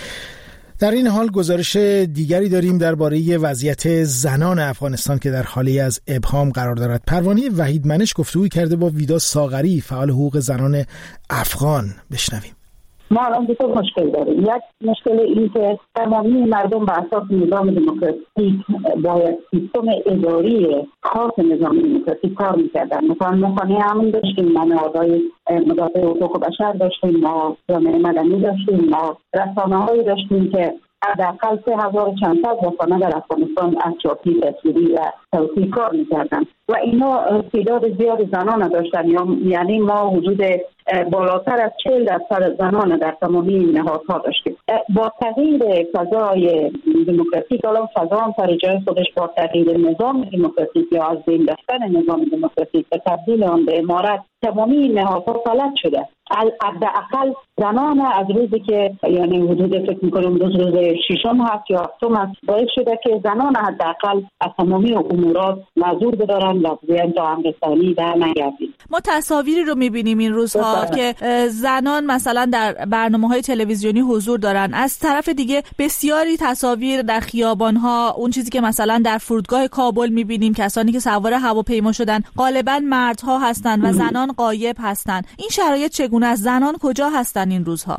در این حال گزارش دیگری داریم درباره وضعیت زنان افغانستان که در حالی از ابهام قرار دارد. پروانه وحید منش گفتگوی کرده با ویدا ساغری، فعال حقوق زنان افغان. بشنویم. ما الان دو تا مشکل داریم. یک مشکل این که تمامی مردم بر اساس نظام دموکراتیک باید سیستم اداری خاص نظام دموکراتیک کار می‌کردن. مثلا مخانه امن داشتیم، ما نهادهای مدافع حقوق بشر داشتیم، ما جامعه مدنی داشتیم، ما رسانه‌هایی داشتیم که حداقل سه هزار و چند صد رسانه در افغانستان از چاپی تصویری و صوتی کار می‌کردن و اینا تعداد زیاد زنان داشتن. یعنی ما حدود بالاتر از چهل درصد زنان در تمامی این نهادها داشتیم. با تغییر فضای دموکراتیک، الان فضا هم سر جای خودش با تغییر نظام دموکراتیک یا از بین رفتن نظام دموکراتیک و تبدیل آن به امارت، تمامی این نهادها فلج شده. حداقل زنان از روزی که یعنی حدود فکر می‌کنم روز روز ششم هست یا هفتم هست باعث شده که زنان حداقل از تمامی امورات معذور بدارن و بیان تا همرسانی در نگردیم. ما تصاویری رو می‌بینیم این روزها که زنان مثلا در برنامه‌های تلویزیونی حضور دارن، از طرف دیگه بسیاری تصاویر در خیابان‌ها، اون چیزی که مثلا در فرودگاه کابل می‌بینیم کسانی که سوار هواپیما شدن غالباً مردها هستن و زنان غایب هستن. این شرایط چگونه است؟ زنان کجا هستن این روزها؟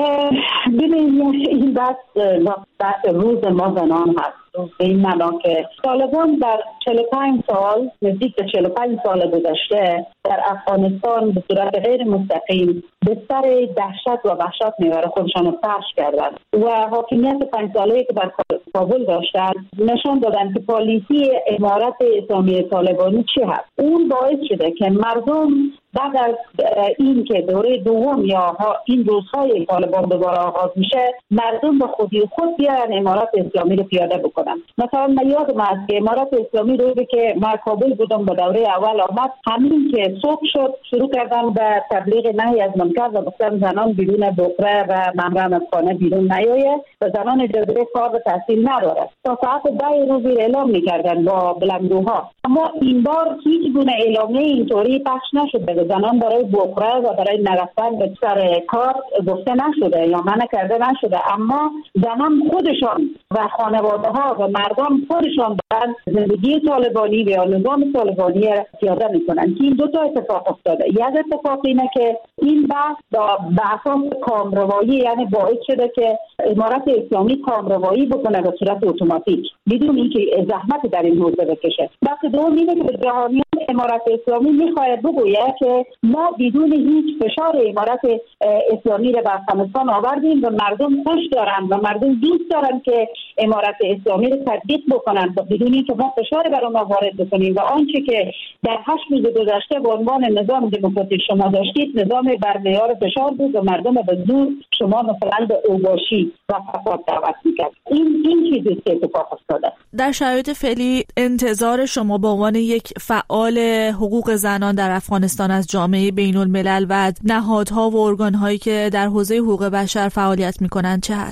ببینید این بحث بحث روز ما زنان هست. به این معنا که طالبان در چهل و پنج سال، نزدیک به چهل و پنج سال گذشته در افغانستان به صورت غیر مستقیم بستر دهشت و وحشت میوه خودشان رو فرش کردن و حاکمیت پنج ساله‌ای که در کابل داشتن نشان دادن که پالیسی امارت اسلامی طالبانی چی هست. اون باعث شده که مردم بعد از این که دوره دوم یا این روزهای طالبان دوباره آغاز میشه، مردم به خودی خود بیارن امارت اسلامی رو پیاده بکنن. مثلا من یادم است که امارت اسلامی روزی که من کابل بودم به دوره اول آمد، همین که صبح شد شروع کردن به تبلیغ نهی از منکر و گفتن زنان بدون بکره و محرم از خانه بیرون نیاید و زنان اجازه کار و تحصیل ندارد. تا ساعت ده روزی اعلام میکردن با بلندگوها، اما این بار هیچ گونه اعلامیه اینطوری پخش نشده. زنان برای بکره و برای نرفتن به سر کار گفته نشده یا منع کرده نشده، اما زنان خودشان و خانواده ها و مردم خودشان برن زندگی طالبانی و یا نظام طالبانی را پیاده میکنن که این دو تا اتفاق افتاده. یک اتفاق اینه که این بحث به اساس کامروایی، یعنی باعث شده که امارت اسلامی کامروایی بکنه به صورت اتوماتیک بدون اینکه زحمت در این حوزه بکشه. بحث دوم اینه که جهانیان امارت اسلامی میخواهد بگوید که ما بدون هیچ فشار امارت اسلامی را به افغانستان آوردیم و مردم خوش دارن و مردم دوست دارن که امارت اسلامی را تطبیق بکنن و بدون اینکه ما فشار بر اونها وارد بکنیم و آنچه که در هشت روز گذشته به عنوان نظام دموکراتیک شما داشتید نظام بر معیار فشار بود و مردم به زور شما مثلا به اوباشی و فساد دعوت میکرد. این این چیزی که اتفاق افتاده. در شرایط فعلی انتظار شما به عنوان یک فعال حقوق زنان در افغانستان از جامعه بین الملل و نهادها و ارگان‌هایی که در حوزه حقوق بشر فعالیت می‌کنند چه هست؟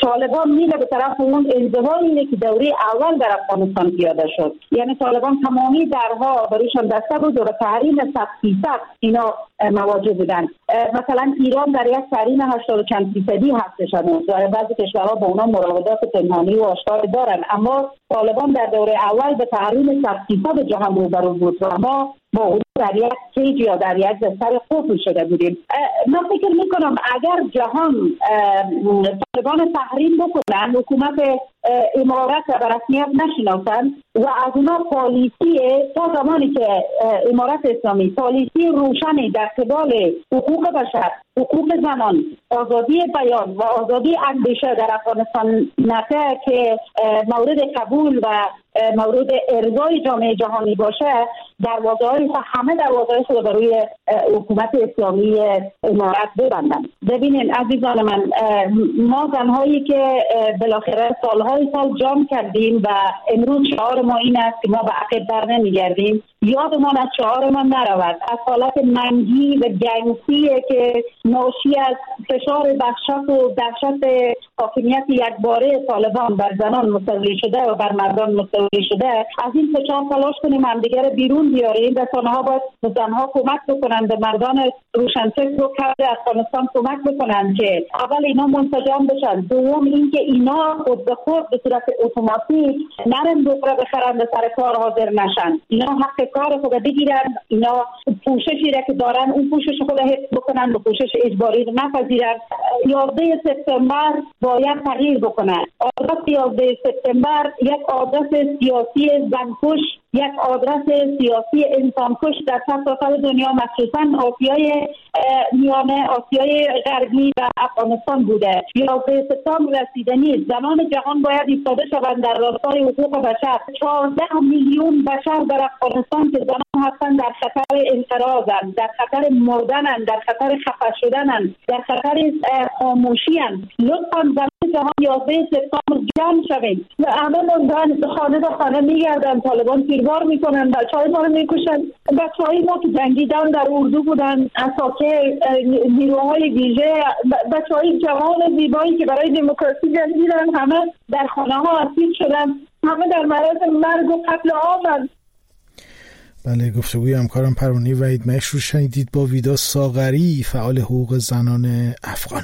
طالبان میره به طرف اون انزوایی که دوره اول در افغانستان پیاده شد. یعنی طالبان تمامی درها بروشان دسته بود و به تحریم صد فیصد اینا مواجه بودن. مثلا ایران در یک تحریم هشتاد و چند فیصدی هستش و بعضی کشورها با اونا مراودات پنهانی و آشکار دارن، اما طالبان در دوره اول به تحریم صد فیصد جهان روبرو بود و ما با اون در یک کیج یا در یک بستر قفل شده بودیم. من فکر میکنم اگر جهان طالبان تحریم بکنن، حکومت امارات به رسمیت نشناسن و از اونا پالیسی تا زمانی که امارات اسلامی پالیسی روشنی در قبال حقوق بشر، حقوق زنان، آزادی بیان و آزادی اندیشه در افغانستان نته که مورد قبول و مورد ارضای جامعه جهانی باشه، دروازه‌های همه دروازه‌های خود برای حکومت اسلامی امارات ببندن. ببینین عزیزان من، ما زنهایی که بالاخره سالهای سال جام کردیم و امروز شعار ما این است که ما به عقب بر نمیگردیم، یادمان از شعارمان نرود، از حالت منگی و گنگی که ناشی از فشار وحشت و دهشت حاکمیت یکباره طالبان بر زنان مستولی شده و بر مردان مستولی شده، از این فشار تلاش کنیم همدیگر بیرون بیاریم. رسانه‌ها باید به زنها کمک بکنند، به مردان روشنفکر و کرد افغانستان کمک بکنند که اول اینا منسجم بشن، دوم اینکه اینا خود به خود به صورت اتوماتیک نرن بخوره بخرن به سر کار حاضر نشن، اینا حق کار خود بگیرن، اینا پوششی را که دارن اون پوشش خود حفظ بکنن و پوشش اجباری رو نپذیرن. یازده سپتامبر باید تغییر بکنه. آدرس یازده سپتامبر یک آدرس سیاسی زنکش، یک آدرس سیاسی انسانکش در سراسر دنیا، مخصوصا آسیای میانه، آسیای غربی و افغانستان بوده. یازده سپتامبر رسیدنی، زنان جهان باید ایستاده شوند در راستای حقوق بشر. چهارده میلیون بشر در افغانستان که زنان هستند در خطر انقراضند، در خطر مردنند، در خطر خفه شدنند، در خطر خاموشی‌اند. لطفاً زنان جهان یازده سپتامبر جمع شوید. همه موندن خانه به خانه میگردن، طالبان تیربار میکنن، بچه‌های ما رو میکشن. بچه‌های ما که جنگیدن در اردو بودن، اساکر، نیروهای ویژه، بچه‌های جوان زیبایی که برای دموکراسی جنگیدن، همه در خانه ها اسیر شدن، همه در معرض مرگ و قتل عامن. بله، گفتگوی همکارم پروانه وحید مهش رو شنیدید با ویدا ساغری، فعال حقوق زنان افغان.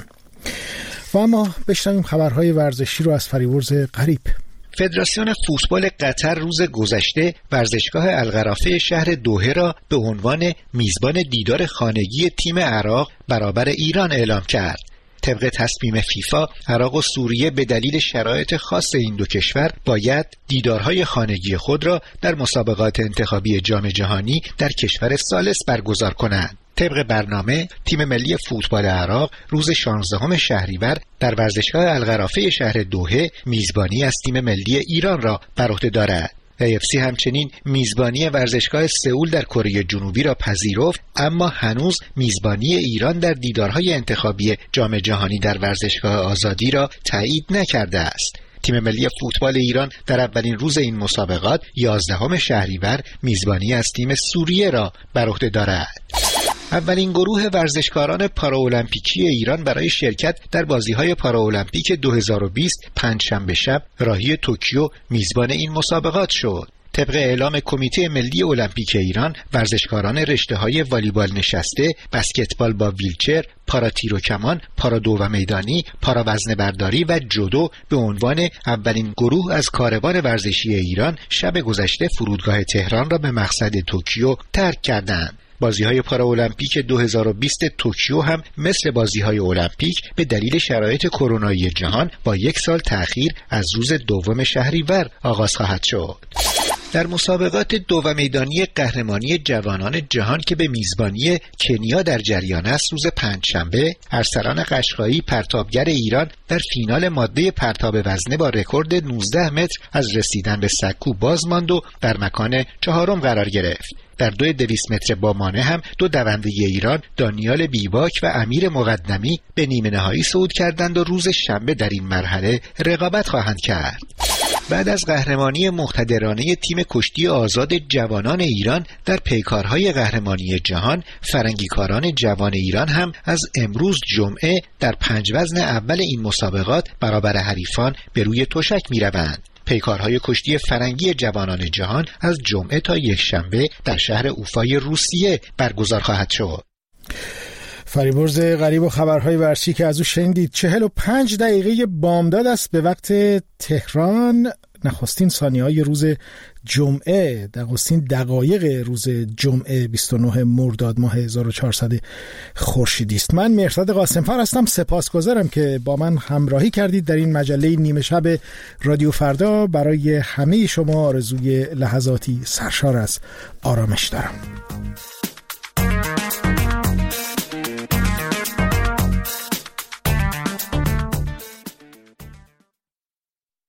و اما بشنویم خبرهای ورزشی رو از فریورز قریب. فدراسیون فوتبال قطر روز گذشته ورزشگاه القرافه شهر دوحه را به عنوان میزبان دیدار خانگی تیم عراق برابر ایران اعلام کرد. طبق تصمیم فیفا، عراق و سوریه به دلیل شرایط خاص این دو کشور باید دیدارهای خانگی خود را در مسابقات انتخابی جام جهانی در کشور ثالث برگزار کنند. طبق برنامه، تیم ملی فوتبال عراق روز شانزدهم شهریور در ورزشگاه القرافه شهر دوحه میزبانی از تیم ملی ایران را بر عهده دارد. ای اف سی همچنین میزبانی ورزشگاه سئول در کره جنوبی را پذیرفت، اما هنوز میزبانی ایران در دیدارهای انتخابی جام جهانی در ورزشگاه آزادی را تایید نکرده است. تیم ملی فوتبال ایران در اولین روز این مسابقات یازدهم شهریور میزبانی از تیم سوریه را بر عهده دارد. اولین گروه ورزشکاران پاراولمپیکی ایران برای شرکت در بازی‌های پاراولمپیک دو هزار و بیست پنجشنبه شب راهی توکیو میزبان این مسابقات شد. طبق اعلام کمیته ملی المپیک ایران، ورزشکاران رشته‌های والیبال نشسته، بسکتبال با ویلچر، پارا تیر و کمان، پارا دو و میدانی، پارا وزنه برداری و جودو به عنوان اولین گروه از کاروان ورزشی ایران شب گذشته فرودگاه تهران را به مقصد توکیو ترک کردند. بازی‌های پاراولمپیک دو هزار و بیست توکیو هم مثل بازی‌های المپیک به دلیل شرایط کرونایی جهان با یک سال تأخیر از روز دوم شهریور آغاز خواهد شد. در مسابقات دو و میدانی قهرمانی جوانان جهان که به میزبانی کنیا در جریان است، روز پنجشنبه ارسلان قشقایی پرتابگر ایران در فینال ماده پرتاب وزنه با رکورد نوزده متر از رسیدن به سکو باز ماند و در مکان چهارم قرار گرفت. در دوی دویست متر با مانع هم دو دونده ایران، دانیال بیباک و امیر مقدمی به نیمه نهایی صعود کردند و روز شنبه در این مرحله رقابت خواهند کرد. بعد از قهرمانی مقتدرانه تیم کشتی آزاد جوانان ایران در پیکارهای قهرمانی جهان، فرنگیکاران جوان ایران هم از امروز جمعه در پنج وزن اول این مسابقات برابر حریفان به روی تشک می‌روند. پیکارهای کشتی فرنگی جوانان جهان از جمعه تا یکشنبه در شهر اوفای روسیه برگزار خواهد شد. فریبرز غریب و خبرهای ورزشی که از او شنیدید. چهل و پنج دقیقه بامداد است به وقت تهران. نخستین ثانیه‌های روز جمعه، نخستین دقایق روز جمعه بیست و نه مرداد ماه هزار و چهارصد خورشیدی است. من مهرداد قاسمفر هستم. سپاسگزارم که با من همراهی کردید در این مجله نیمه شب رادیو فردا. برای همه شما آرزوی لحظاتی سرشار از آرامش دارم.